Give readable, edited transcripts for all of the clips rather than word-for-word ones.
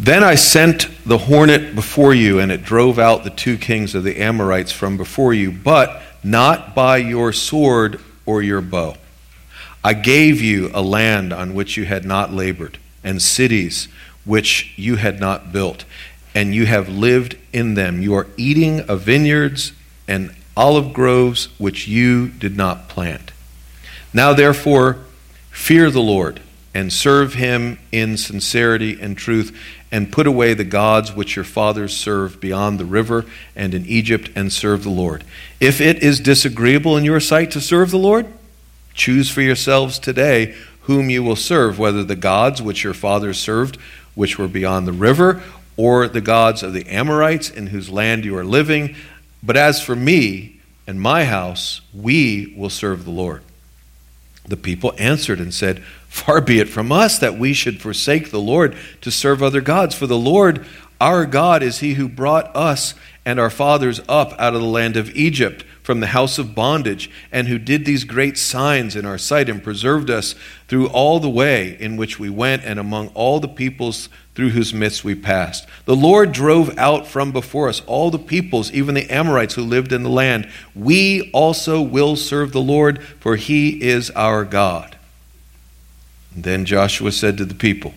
Then I sent the hornet before you, and it drove out the 2 kings of the Amorites from before you, but not by your sword or your bow. I gave you a land on which you had not labored, and cities which you had not built, and you have lived in them. You are eating of vineyards and olive groves which you did not plant. Now therefore, fear the Lord, and serve him in sincerity and truth, and put away the gods which your fathers served beyond the river and in Egypt, and serve the Lord. If it is disagreeable in your sight to serve the Lord, choose for yourselves today whom you will serve, whether the gods which your fathers served, which were beyond the river, or the gods of the Amorites in whose land you are living. But as for me and my house, we will serve the Lord. The people answered and said, Far be it from us that we should forsake the Lord to serve other gods. For the Lord our God is he who brought us and our fathers up out of the land of Egypt from the house of bondage, and who did these great signs in our sight and preserved us through all the way in which we went and among all the peoples through whose midst we passed. The Lord drove out from before us all the peoples, even the Amorites who lived in the land. We also will serve the Lord, for he is our God. And then Joshua said to the people,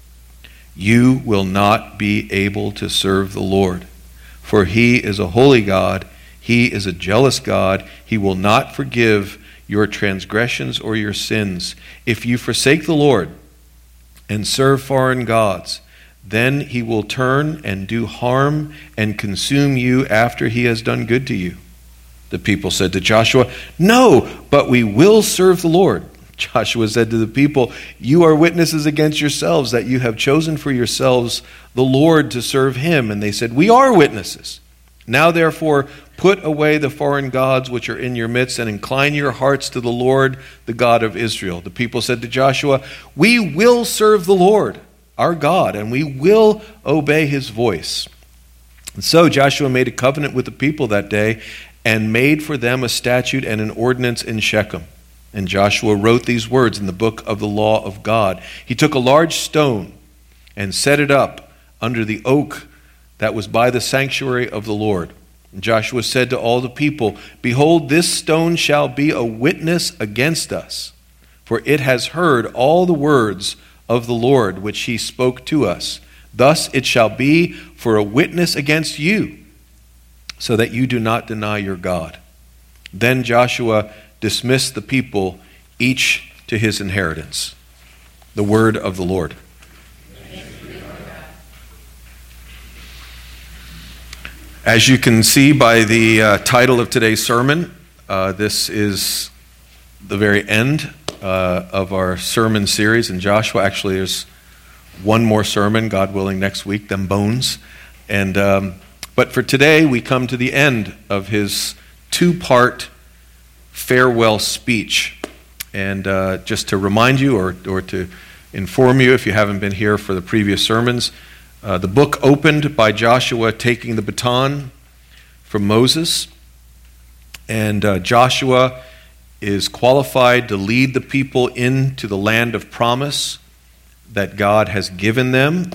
You will not be able to serve the Lord, for he is a holy God. He is a jealous God. He will not forgive your transgressions or your sins. If you forsake the Lord and serve foreign gods, then he will turn and do harm and consume you after he has done good to you. The people said to Joshua, No, but we will serve the Lord. Joshua said to the people, You are witnesses against yourselves that you have chosen for yourselves the Lord to serve him. And they said, We are witnesses. Now therefore, put away the foreign gods which are in your midst, and incline your hearts to the Lord, the God of Israel. The people said to Joshua, We will serve the Lord, our God, and we will obey his voice. And so Joshua made a covenant with the people that day, and made for them a statute and an ordinance in Shechem. And Joshua wrote these words in the book of the law of God. He took a large stone and set it up under the oak that was by the sanctuary of the Lord. And Joshua said to all the people, Behold, this stone shall be a witness against us, for it has heard all the words of the Lord which he spoke to us. Thus it shall be for a witness against you, so that you do not deny your God. Then Joshua dismissed the people, each to his inheritance. The word of the Lord. As you can see by the title of today's sermon, this is the very end of our sermon series in Joshua. Actually, there's one more sermon, God willing, next week, them bones. But for today, we come to the end of his 2-part farewell speech. And just to remind you, or to inform you if you haven't been here for the previous sermons, the book opened by Joshua taking the baton from Moses, and Joshua is qualified to lead the people into the land of promise that God has given them,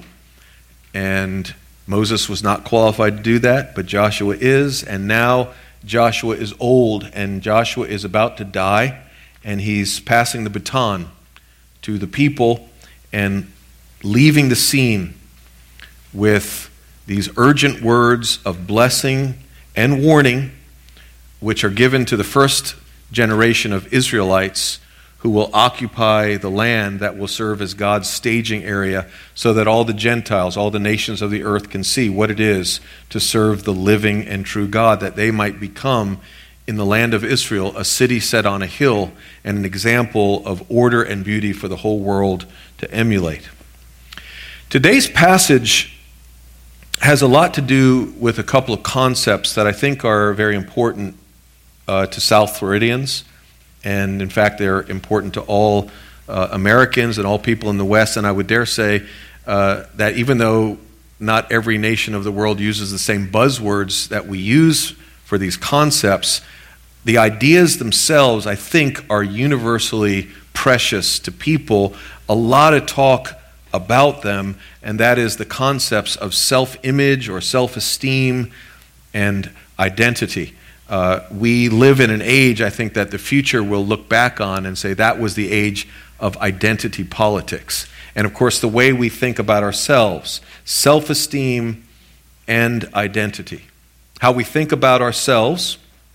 and Moses was not qualified to do that, but Joshua is, and now Joshua is old, and Joshua is about to die, and he's passing the baton to the people and leaving the scene with these urgent words of blessing and warning, which are given to the first generation of Israelites who will occupy the land that will serve as God's staging area, so that all the Gentiles, all the nations of the earth can see what it is to serve the living and true God, that they might become, in the land of Israel, a city set on a hill and an example of order and beauty for the whole world to emulate. Today's passage has a lot to do with a couple of concepts that I think are very important to South Floridians. And in fact, they're important to all Americans and all people in the West. And I would dare say that even though not every nation of the world uses the same buzzwords that we use for these concepts, the ideas themselves, I think, are universally precious to people. A lot of talk about them, and that is the concepts of self-image or self-esteem and identity. We live in an age, I think, that the future will look back on and say that was the age of identity politics. And of course, the way we think about ourselves, self-esteem and identity. How we think about ourselves,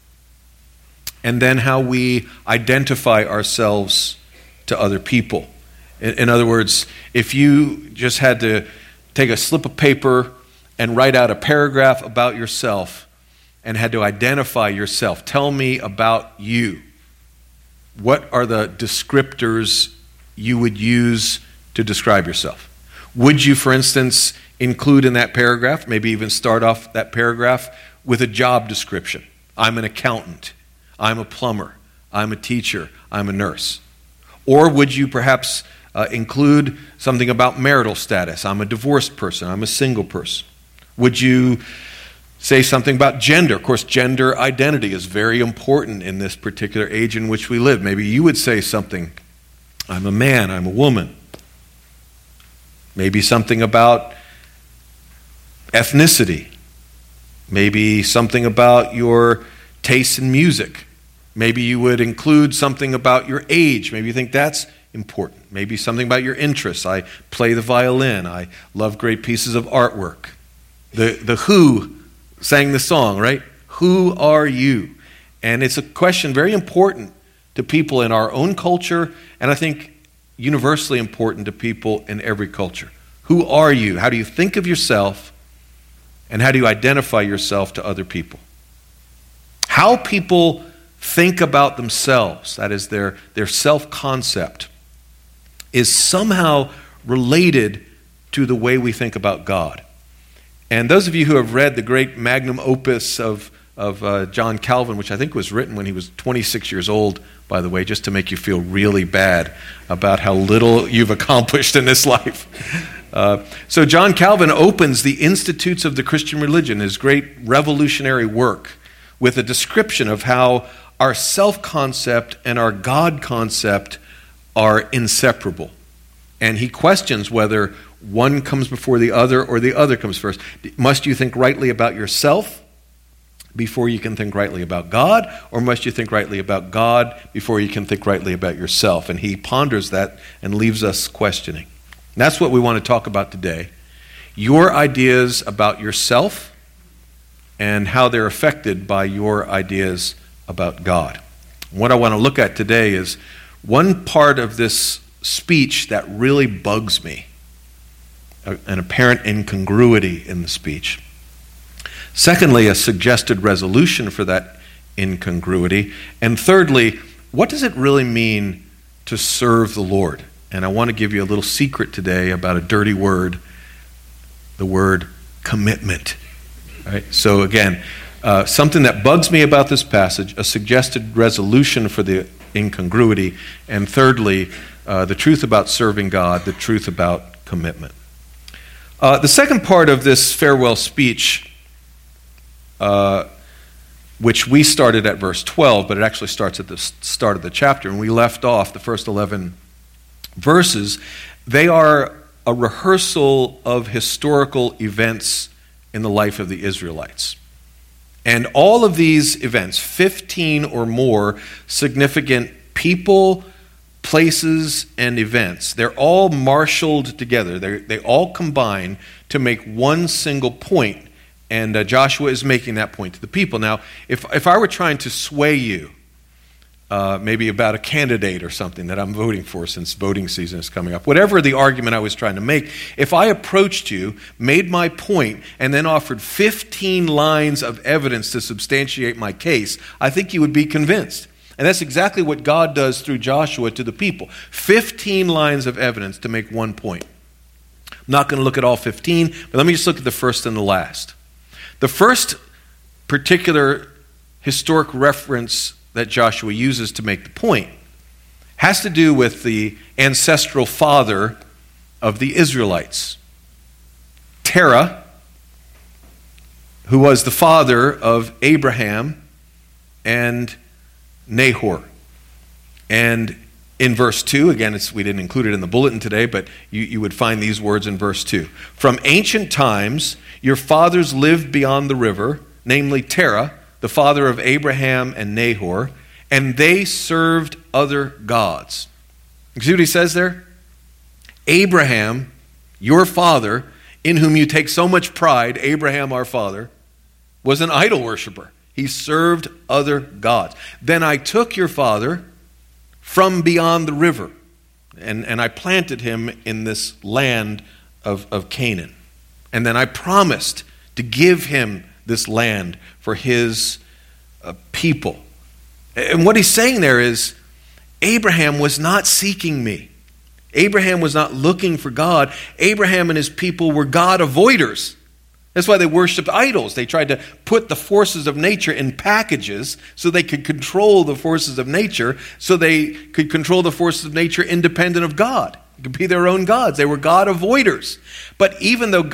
and then how we identify ourselves to other people. In other words, if you just had to take a slip of paper and write out a paragraph about yourself and had to identify yourself, tell me about you. What are the descriptors you would use to describe yourself? Would you, for instance, include in that paragraph, maybe even start off that paragraph with a job description? I'm an accountant. I'm a plumber. I'm a teacher. I'm a nurse. Or would you perhaps include something about marital status? I'm a divorced person. I'm a single person. Would you say something about gender? Of course, gender identity is very important in this particular age in which we live. Maybe you would say something, I'm a man, I'm a woman. Maybe something about ethnicity. Maybe something about your taste in music. Maybe you would include something about your age. Maybe you think that's important. Maybe something about your interests. I play the violin. I love great pieces of artwork. The Who sang the song, right? Who are you? And it's a question very important to people in our own culture, and I think universally important to people in every culture. Who are you? How do you think of yourself? And how do you identify yourself to other people? How people think about themselves, that is their self-concept, is somehow related to the way we think about God. And those of you who have read the great magnum opus of John Calvin, which I think was written when he was 26 years old, by the way, just to make you feel really bad about how little you've accomplished in this life. So John Calvin opens the Institutes of the Christian Religion, his great revolutionary work, with a description of how our self-concept and our God concept are inseparable. And he questions whether one comes before the other or the other comes first. Must you think rightly about yourself before you can think rightly about God, or must you think rightly about God before you can think rightly about yourself? And he ponders that and leaves us questioning. And that's what we want to talk about today. Your ideas about yourself and how they're affected by your ideas about God. What I want to look at today is one part of this speech that really bugs me, an apparent incongruity in the speech. Secondly, a suggested resolution for that incongruity. And thirdly, what does it really mean to serve the Lord? And I want to give you a little secret today about a dirty word, the word commitment. All right? So again, something that bugs me about this passage, a suggested resolution for the incongruity, and thirdly, the truth about serving God, the truth about commitment. The second part of this farewell speech, which we started at verse 12, but it actually starts at the start of the chapter, and we left off the first 11 verses. They are a rehearsal of historical events in the life of the Israelites. And all of these events, 15 or more significant people, places, and events, they're all marshaled together. They all combine to make one single point. And Joshua is making that point to the people. Now, if I were trying to sway you, maybe about a candidate or something that I'm voting for since voting season is coming up, whatever the argument I was trying to make, if I approached you, made my point, and then offered 15 lines of evidence to substantiate my case, I think you would be convinced. And that's exactly what God does through Joshua to the people. 15 lines of evidence to make one point. I'm not going to look at all 15, but let me just look at the first and the last. The first particular historic reference that Joshua uses to make the point has to do with the ancestral father of the Israelites, Terah, who was the father of Abraham and Nahor. And in verse 2, again, we didn't include it in the bulletin today, but you would find these words in verse 2. From ancient times, your fathers lived beyond the river, namely Terah, the father of Abraham and Nahor, and they served other gods. You see what he says there? Abraham, your father, in whom you take so much pride, Abraham our father, was an idol worshiper. He served other gods. Then I took your father from beyond the river, and I planted him in this land of Canaan. And then I promised to give him this land for his people. And what he's saying there is, Abraham was not seeking me. Abraham was not looking for God. Abraham and his people were God avoiders. That's why they worshiped idols. They tried to put the forces of nature in packages so they could control the forces of nature, so they could control the forces of nature independent of God. It could be their own gods. They were God avoiders. But even though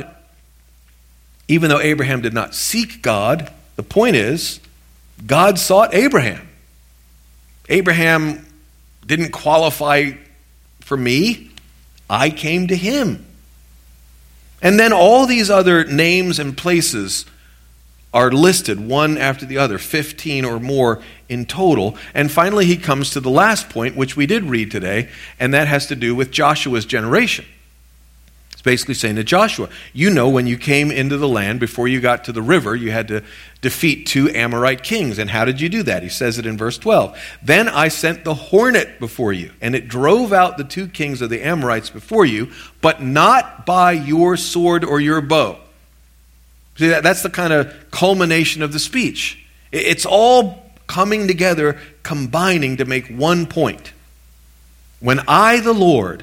Abraham did not seek God, the point is, God sought Abraham. Abraham didn't qualify for me. I came to him. And then all these other names and places are listed one after the other, 15 or more in total. And finally he comes to the last point, which we did read today, and that has to do with Joshua's generation. It's basically saying to Joshua, you know, when you came into the land, before you got to the river, you had to defeat 2 Amorite kings. And how did you do that? He says it in verse 12. Then I sent the hornet before you, and it drove out the 2 kings of the Amorites before you, but not by your sword or your bow. See, that's the kind of culmination of the speech. It's all coming together, combining to make one point. When I, the Lord,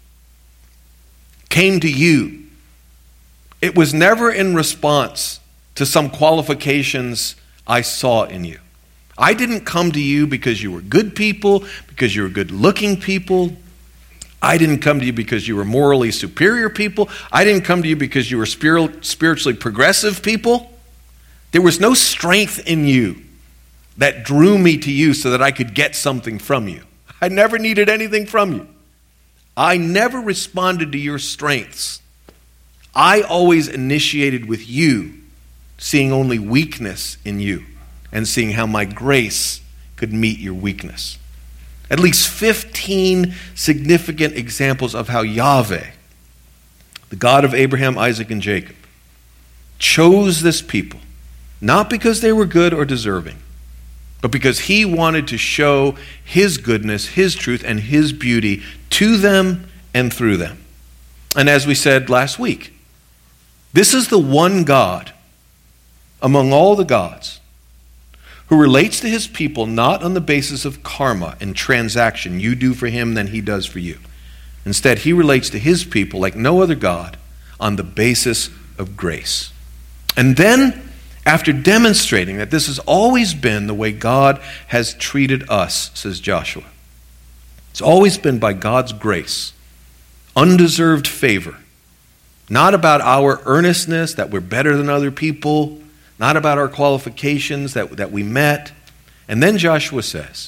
came to you, it was never in response to some qualifications I saw in you. I didn't come to you because you were good people, because you were good-looking people. I didn't come to you because you were morally superior people. I didn't come to you because you were spiritually progressive people. There was no strength in you that drew me to you so that I could get something from you. I never needed anything from you. I never responded to your strengths. I always initiated with you, seeing only weakness in you and seeing how my grace could meet your weakness. At least 15 significant examples of how Yahweh, the God of Abraham, Isaac, and Jacob, chose this people, not because they were good or deserving, but because he wanted to show his goodness, his truth, and his beauty to them and through them. And as we said last week, this is the one God among all the gods who relates to his people not on the basis of karma and transaction. You do for him, then he does for you. Instead, he relates to his people like no other God on the basis of grace. And then, after demonstrating that this has always been the way God has treated us, says Joshua, it's always been by God's grace, undeserved favor, not about our earnestness, that we're better than other people, not about our qualifications that we met. And then Joshua says,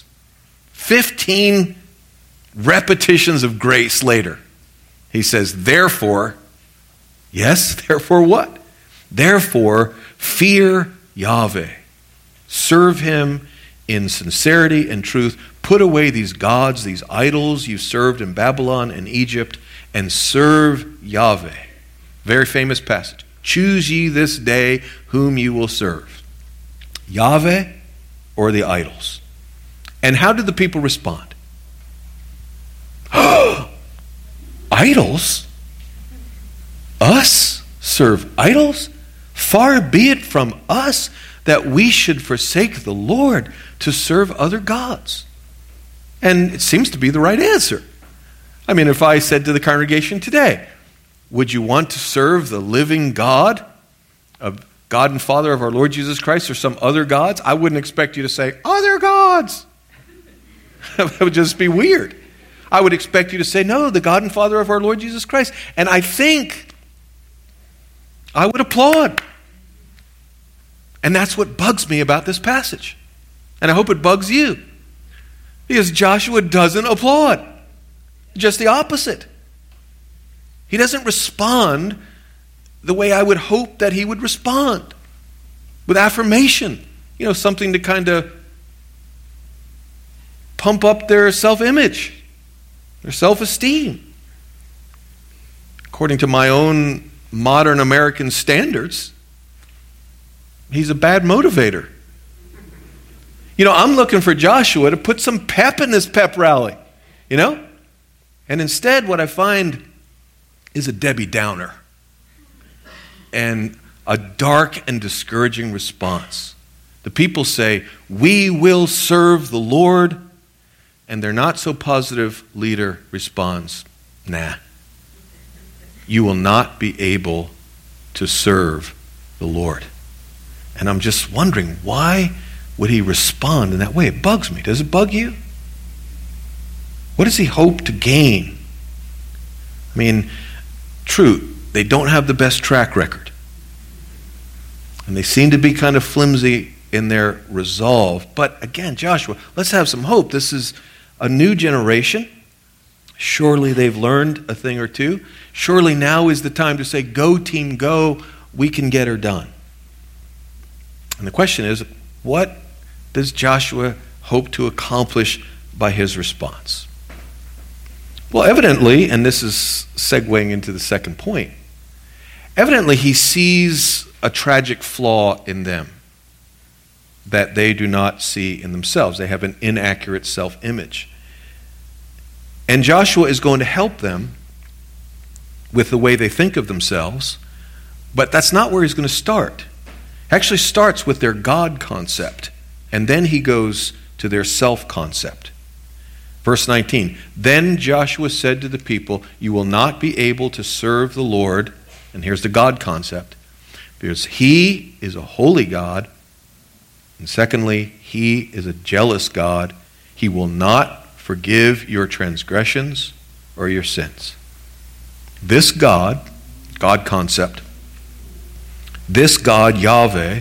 15 repetitions of grace later, he says, therefore, yes, therefore what? Therefore, fear Yahweh. Serve him in sincerity and truth. Put away these gods, these idols you served in Babylon and Egypt, and serve Yahweh. Very famous passage. Choose ye this day whom you will serve, Yahweh or the idols. And how did the people respond? Idols? Us serve idols? Far be it from us that we should forsake the Lord to serve other gods. And it seems to be the right answer. I mean, if I said to the congregation today, would you want to serve the living God, of God and Father of our Lord Jesus Christ, or some other gods? I wouldn't expect you to say, other gods. That would just be weird. I would expect you to say, no, the God and Father of our Lord Jesus Christ. And I think I would applaud. And that's what bugs me about this passage. And I hope it bugs you. Because Joshua doesn't applaud. Just the opposite. He doesn't respond the way I would hope that he would respond. With affirmation. Something to kind of pump up their self-image, their self-esteem. According to my own modern American standards, he's a bad motivator. I'm looking for Joshua to put some pep in this pep rally, And instead what I find is a Debbie Downer and a dark and discouraging response. The people say, "We will serve the Lord," and their not so positive leader responds, "Nah, you will not be able to serve the Lord." And I'm just wondering, why would he respond in that way? It bugs me. Does it bug you? What does he hope to gain? True, they don't have the best track record. And they seem to be kind of flimsy in their resolve. But again, Joshua, let's have some hope. This is a new generation. Surely they've learned a thing or two. Surely now is the time to say, "Go team, go. We can get her done." And the question is, what does Joshua hope to accomplish by his response? Well, evidently, and this is segueing into the second point, evidently he sees a tragic flaw in them that they do not see in themselves. They have an inaccurate self-image. And Joshua is going to help them with the way they think of themselves, but that's not where he's going to start. He actually starts with their God concept, and then he goes to their self-concept. Verse 19, "Then Joshua said to the people, 'You will not be able to serve the Lord,'" and here's the God concept, "because he is a holy God, and secondly, he is a jealous God. He will not forgive your transgressions or your sins." This God concept, this God, Yahweh,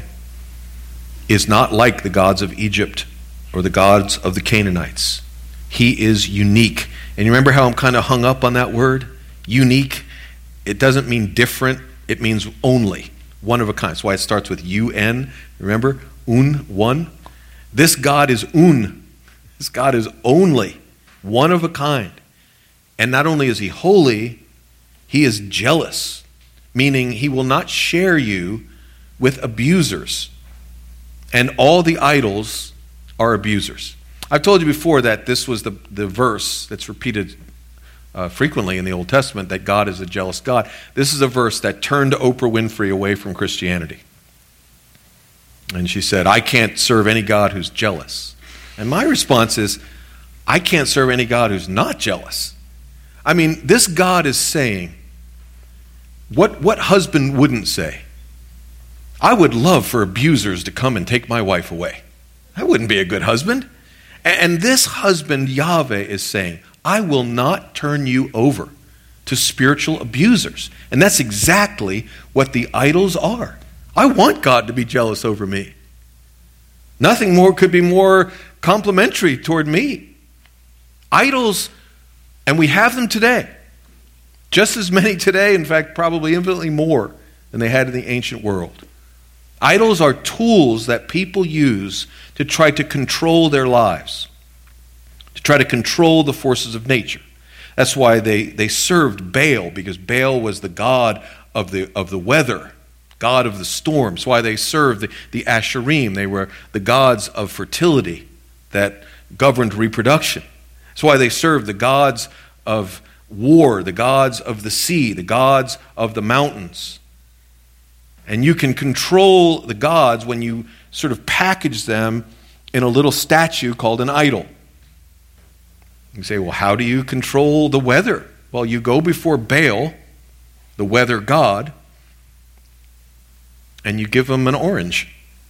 is not like the gods of Egypt or the gods of the Canaanites. He is unique. And you remember how I'm kind of hung up on that word? Unique. It doesn't mean different. It means only. One of a kind. That's why it starts with UN. Remember? One. This God is un. This God is only one of a kind. And not only is he holy, he is jealous. Meaning he will not share you with abusers. And all the idols are abusers. I've told you before that this was the verse that's repeated frequently in the Old Testament, that God is a jealous God. This is a verse that turned Oprah Winfrey away from Christianity. And she said, "I can't serve any God who's jealous." And my response is, I can't serve any God who's not jealous. This God is saying, what husband wouldn't say? I would love for abusers to come and take my wife away. That wouldn't be a good husband. And this husband, Yahweh, is saying, I will not turn you over to spiritual abusers. And that's exactly what the idols are. I want God to be jealous over me. Nothing more could be more complimentary toward me. Idols, and we have them today. Just as many today, in fact, probably infinitely more than they had in the ancient world. Idols are tools that people use to try to control their lives, to try to control the forces of nature. That's why they served Baal, because Baal was the god of the weather, god of the storm. That's why they served the Asherim. They were the gods of fertility that governed reproduction. That's why they served the gods of war, the gods of the sea, the gods of the mountains. And you can control the gods when you sort of package them in a little statue called an idol. You say, well, how do you control the weather? Well, you go before Baal, the weather god, and you give him an orange.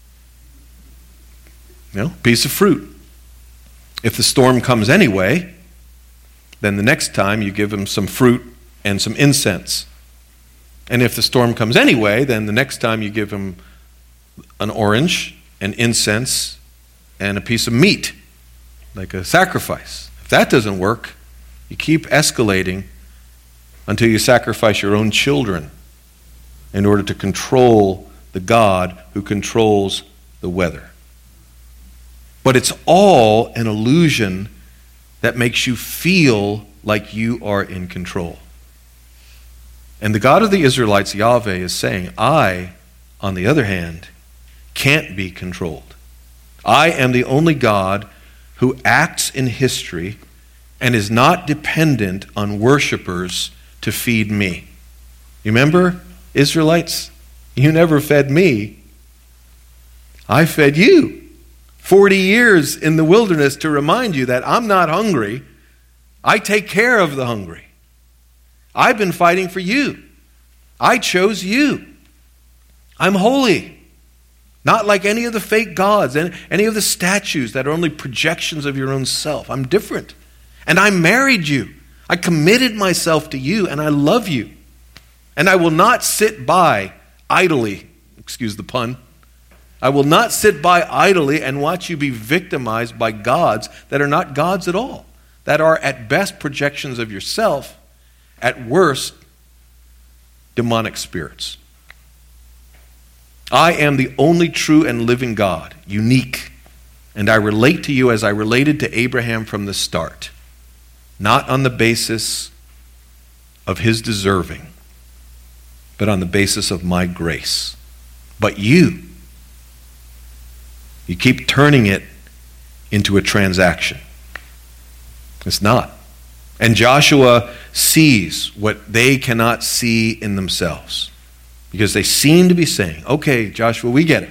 Piece of fruit. If the storm comes anyway, then the next time you give him some fruit and some incense. And if the storm comes anyway, then the next time you give him an orange and incense and a piece of meat. like a sacrifice. If that doesn't work, you keep escalating until you sacrifice your own children in order to control the God who controls the weather. But it's all an illusion that makes you feel like you are in control. And the God of the Israelites, Yahweh, is saying, I, on the other hand, can't be controlled. I am the only God who acts in history and is not dependent on worshipers to feed me. You remember, Israelites? You never fed me. I fed you. 40 years in the wilderness to remind you that I'm not hungry. I take care of the hungry. I've been fighting for you. I chose you. I'm holy. Not like any of the fake gods and any of the statues that are only projections of your own self. I'm different. And I married you. I committed myself to you, and I love you. And I will not sit by idly, excuse the pun. I will not sit by idly and watch you be victimized by gods that are not gods at all, that are at best projections of yourself, at worst demonic spirits. I am the only true and living God, unique, and I relate to you as I related to Abraham from the start, not on the basis of his deserving, but on the basis of my grace. But you keep turning it into a transaction. It's not. And Joshua sees what they cannot see in themselves, because they seem to be saying, okay, Joshua, we get it.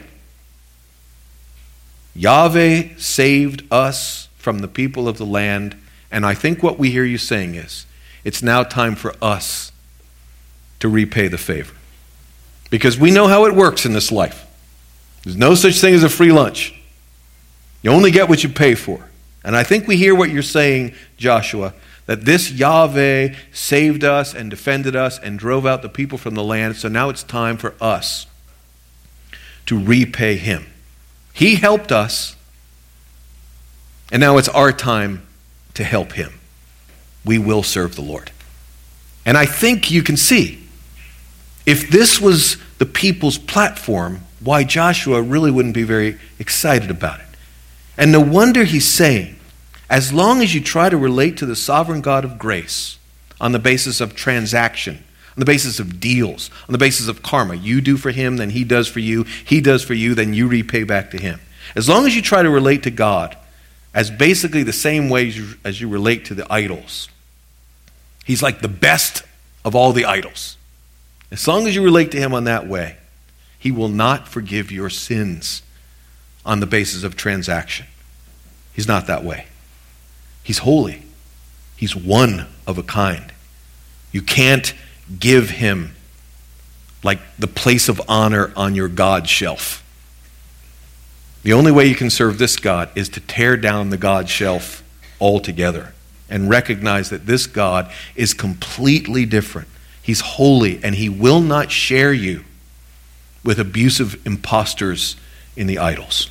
Yahweh saved us from the people of the land, and I think what we hear you saying is, it's now time for us to repay the favor. Because we know how it works in this life. There's no such thing as a free lunch. You only get what you pay for. And I think we hear what you're saying, Joshua, that this Yahweh saved us and defended us and drove out the people from the land, so now it's time for us to repay him. He helped us, and now it's our time to help him. We will serve the Lord. And I think you can see, if this was the people's platform, why Joshua really wouldn't be very excited about it. And no wonder he's saying, as long as you try to relate to the sovereign God of grace on the basis of transaction, on the basis of deals, on the basis of karma, you do for him, then he does for you, he does for you, then you repay back to him. As long as you try to relate to God as basically the same way as you relate to the idols, he's like the best of all the idols. As long as you relate to him on that way, he will not forgive your sins on the basis of transaction. He's not that way. He's holy. He's one of a kind. You can't give him like the place of honor on your God shelf. The only way you can serve this God is to tear down the God shelf altogether and recognize that this God is completely different. He's holy, and he will not share you with abusive imposters in the idols.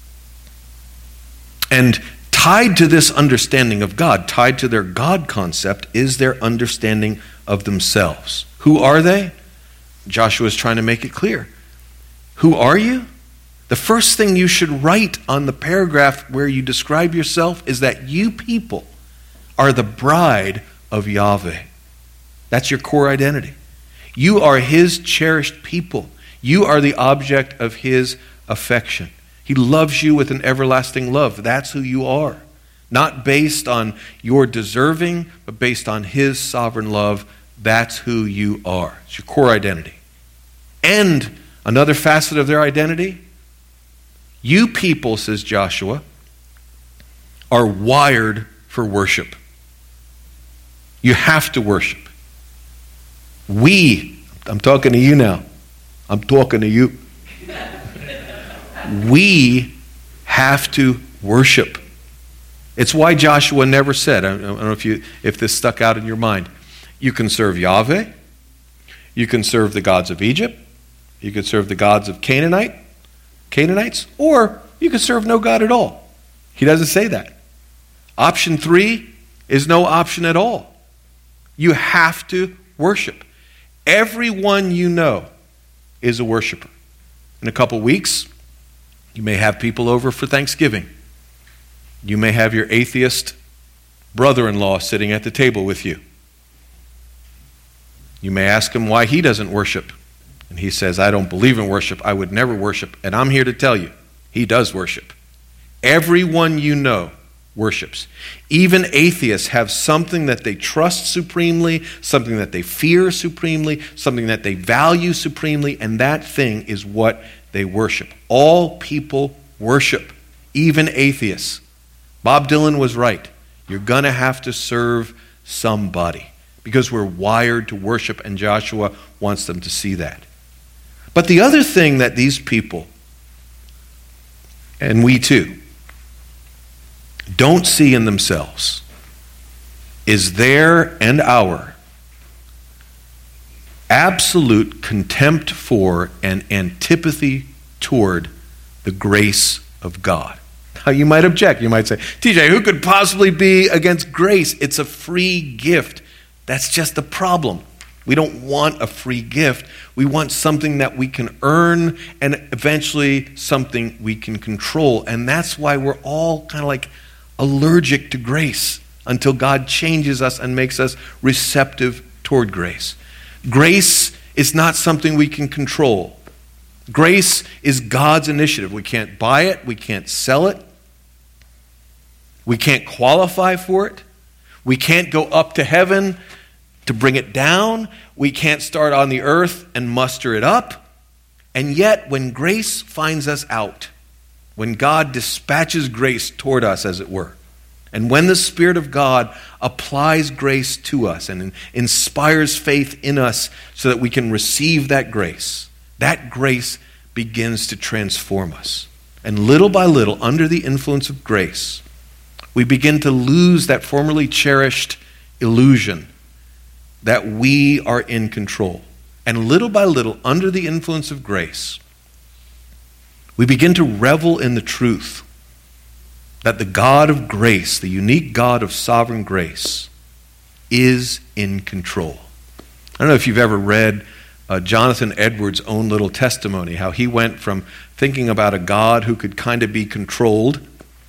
And tied to this understanding of God, tied to their God concept, is their understanding of themselves. Who are they? Joshua is trying to make it clear. Who are you? The first thing you should write on the paragraph where you describe yourself is that you people are the bride of Yahweh. That's your core identity. You are his cherished people. You are the object of his affection. He loves you with an everlasting love. That's who you are. Not based on your deserving, but based on his sovereign love. That's who you are. It's your core identity. And another facet of their identity, you people, says Joshua, are wired for worship. You have to worship. I'm talking to you now. I'm talking to you. We have to worship. It's why Joshua never said, I don't know if this stuck out in your mind, you can serve Yahweh, you can serve the gods of Egypt, you can serve the gods of Canaanites, or you can serve no God at all. He doesn't say that. Option 3 is no option at all. You have to worship. Everyone you know is a worshiper. In a couple weeks, you may have people over for Thanksgiving. You may have your atheist brother-in-law sitting at the table with you. You may ask him why he doesn't worship. And he says, I don't believe in worship. I would never worship. And I'm here to tell you, he does worship. Everyone you know worships. Even atheists have something that they trust supremely, something that they fear supremely, something that they value supremely, and that thing is what they worship. All people worship, even atheists. Bob Dylan was right. You're going to have to serve somebody because we're wired to worship, and Joshua wants them to see that. But the other thing that these people, and we too, don't see in themselves is their and our absolute contempt for and antipathy toward the grace of God. Now you might object. You might say, TJ, who could possibly be against grace? It's a free gift. That's just the problem. We don't want a free gift. We want something that we can earn and eventually something we can control. And that's why we're all kind of like allergic to grace until God changes us and makes us receptive toward grace. Grace is not something we can control. Grace is God's initiative. We can't buy it. We can't sell it. We can't qualify for it. We can't go up to heaven to bring it down. We can't start on the earth and muster it up. And yet, when grace finds us out, when God dispatches grace toward us, as it were, and when the Spirit of God applies grace to us and inspires faith in us so that we can receive that grace begins to transform us. And little by little, under the influence of grace, we begin to lose that formerly cherished illusion that we are in control. And little by little, under the influence of grace, we begin to revel in the truth that the God of grace, the unique God of sovereign grace, is in control. I don't know if you've ever read Jonathan Edwards' own little testimony, how he went from thinking about a God who could kind of be controlled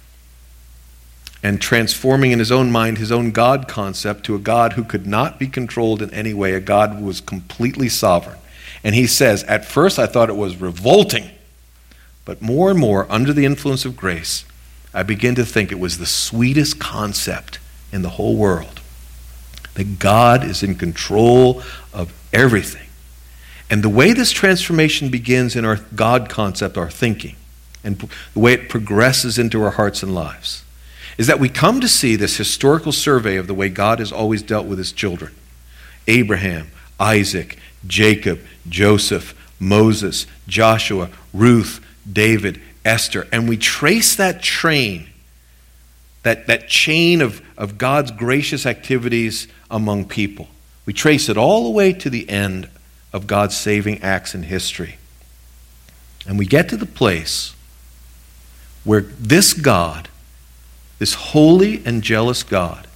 and transforming in his own mind his own God concept to a God who could not be controlled in any way, a God who was completely sovereign. And he says, at first I thought it was revolting, but more and more, under the influence of grace, I begin to think it was the sweetest concept in the whole world. That God is in control of everything. And the way this transformation begins in our God concept, our thinking, and the way it progresses into our hearts and lives, is that we come to see this historical survey of the way God has always dealt with his children. Abraham, Isaac, Jacob, Joseph, Moses, Joshua, Ruth, David, Esther. And we trace that train, that chain of God's gracious activities among people. We trace it all the way to the end of God's saving acts in history. And we get to the place where this God, this holy and jealous God,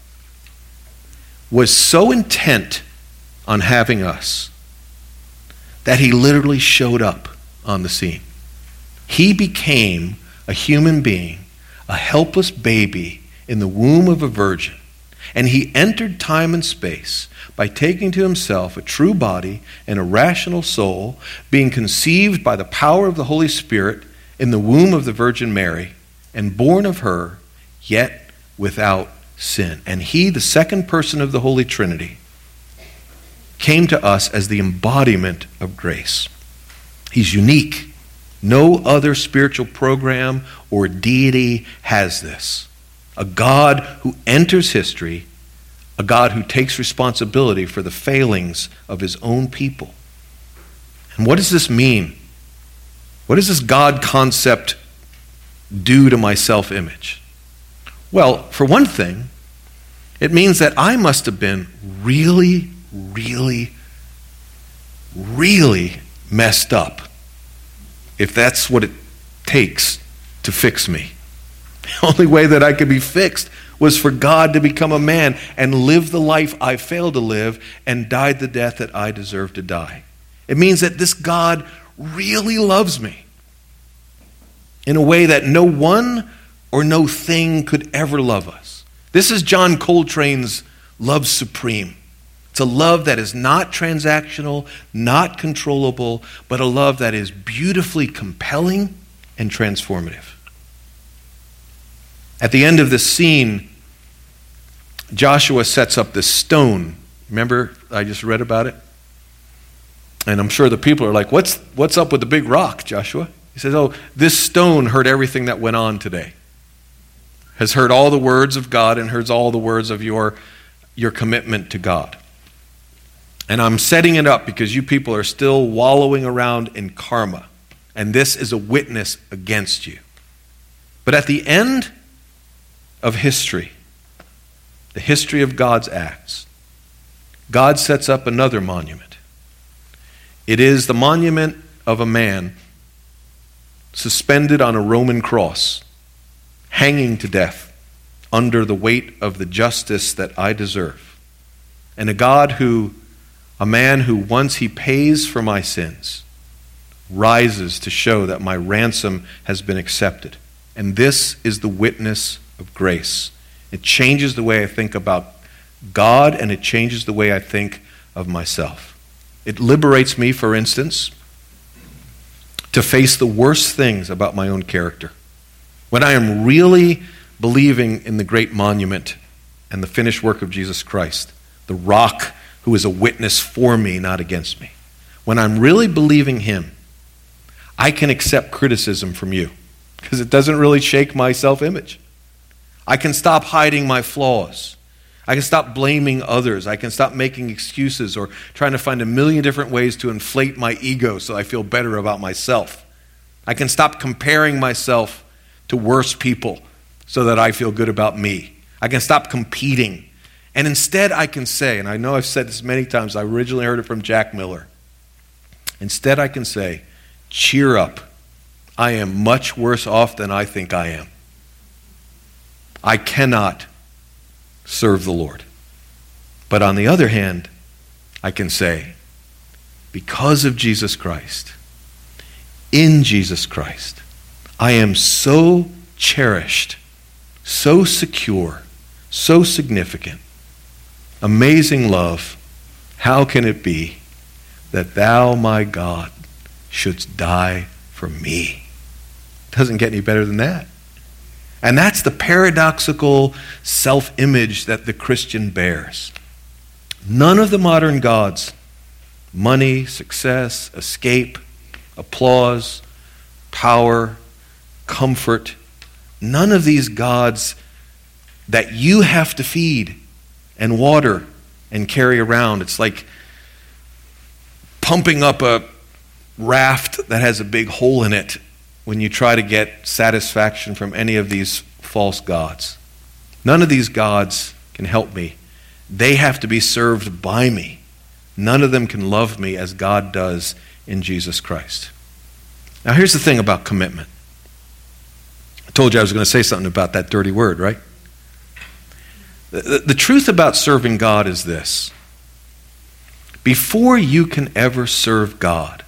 was so intent on having us that he literally showed up on the scene. He became a human being, a helpless baby in the womb of a virgin. And he entered time and space by taking to himself a true body and a rational soul, being conceived by the power of the Holy Spirit in the womb of the Virgin Mary, and born of her, yet without sin. And he, the second person of the Holy Trinity, came to us as the embodiment of grace. He's unique. No other spiritual program or deity has this. A God who enters history, a God who takes responsibility for the failings of his own people. And what does this mean? What does this God concept do to my self-image? Well, for one thing, it means that I must have been really, really, really messed up if that's what it takes to fix me. The only way that I could be fixed was for God to become a man and live the life I failed to live and died the death that I deserve to die. It means that this God really loves me in a way that no one or no thing could ever love us. This is John Coltrane's love supreme. It's a love that is not transactional, not controllable, but a love that is beautifully compelling and transformative. At the end of this scene, Joshua sets up this stone. Remember, I just read about it? And I'm sure the people are like, what's up with the big rock, Joshua? He says, oh, this stone heard everything that went on today. Has heard all the words of God and heard all the words of your commitment to God. And I'm setting it up because you people are still wallowing around in karma. And this is a witness against you. But at the end of history, the history of God's acts, God sets up another monument. It is the monument of a man suspended on a Roman cross, hanging to death under the weight of the justice that I deserve. And a man who, once he pays for my sins, rises to show that my ransom has been accepted. And this is the witness of grace. It changes the way I think about God, and it changes the way I think of myself. It liberates me, for instance, to face the worst things about my own character. When I am really believing in the great monument and the finished work of Jesus Christ, the rock who is a witness for me, not against me. When I'm really believing him, I can accept criticism from you because it doesn't really shake my self-image. I can stop hiding my flaws. I can stop blaming others. I can stop making excuses or trying to find a million different ways to inflate my ego so I feel better about myself. I can stop comparing myself to worse people so that I feel good about me. I can stop competing. And instead I can say, and I know I've said this many times, I originally heard it from Jack Miller. Instead I can say, cheer up. I am much worse off than I think I am. I cannot serve the Lord. But on the other hand, I can say, because of Jesus Christ, in Jesus Christ, I am so cherished, so secure, so significant. Amazing love, how can it be that thou, my God, shouldst die for me? Doesn't get any better than that. And that's the paradoxical self-image that the Christian bears. None of the modern gods, money, success, escape, applause, power, comfort, none of these gods that you have to feed and water and carry around. It's like pumping up a raft that has a big hole in it when you try to get satisfaction from any of these false gods. None of these gods can help me. They have to be served by me. None of them can love me as God does in Jesus Christ. Now here's the thing about commitment. I told you I was going to say something about that dirty word, right? The truth about serving God is this. Before you can ever serve God,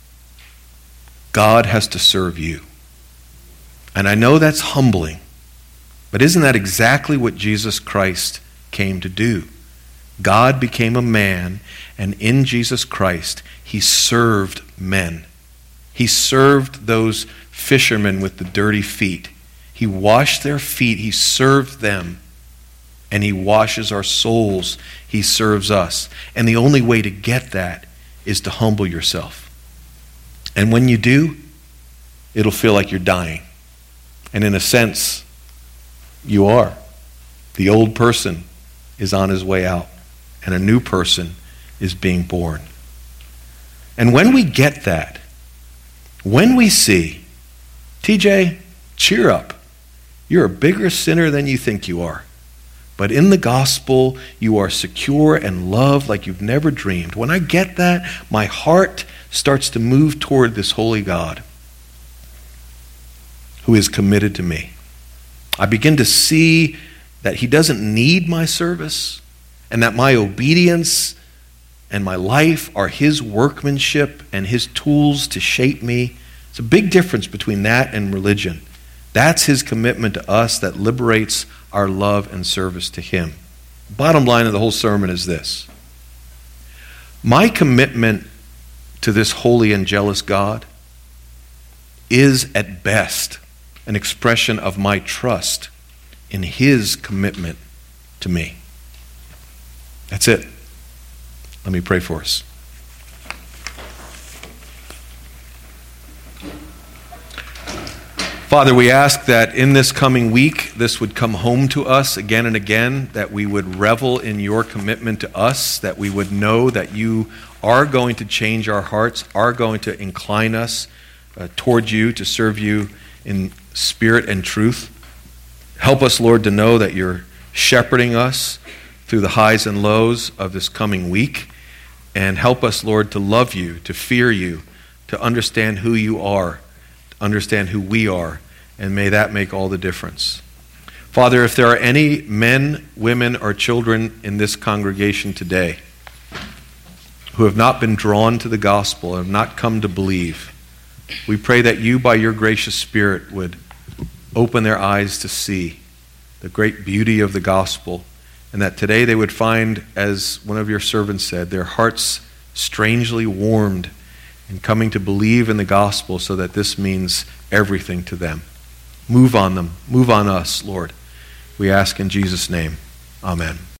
God has to serve you. And I know that's humbling, but isn't that exactly what Jesus Christ came to do? God became a man, and in Jesus Christ, he served men. He served those fishermen with the dirty feet. He washed their feet. He served them. And he washes our souls. He serves us. And the only way to get that is to humble yourself. And when you do, it'll feel like you're dying. And in a sense, you are. The old person is on his way out, and a new person is being born. And when we get that, when we see, TJ, cheer up. You're a bigger sinner than you think you are. But in the gospel, you are secure and loved like you've never dreamed. When I get that, my heart starts to move toward this holy God who is committed to me. I begin to see that he doesn't need my service, and that my obedience and my life are his workmanship and his tools to shape me. It's a big difference between that and religion. That's his commitment to us that liberates our love and service to him. Bottom line of the whole sermon is this. My commitment to this holy and jealous God is at best an expression of my trust in his commitment to me. That's it. Let me pray for us. Father, we ask that in this coming week, this would come home to us again and again, that we would revel in your commitment to us, that we would know that you are going to change our hearts, are going to incline us toward you, to serve you in spirit and truth. Help us, Lord, to know that you're shepherding us through the highs and lows of this coming week. And help us, Lord, to love you, to fear you, to understand who you are, to understand who we are. And may that make all the difference. Father, if there are any men, women, or children in this congregation today who have not been drawn to the gospel, have not come to believe, we pray that you, by your gracious Spirit, would open their eyes to see the great beauty of the gospel, and that today they would find, as one of your servants said, their hearts strangely warmed in coming to believe in the gospel, so that this means everything to them. Move on them. Move on us, Lord. We ask in Jesus' name. Amen.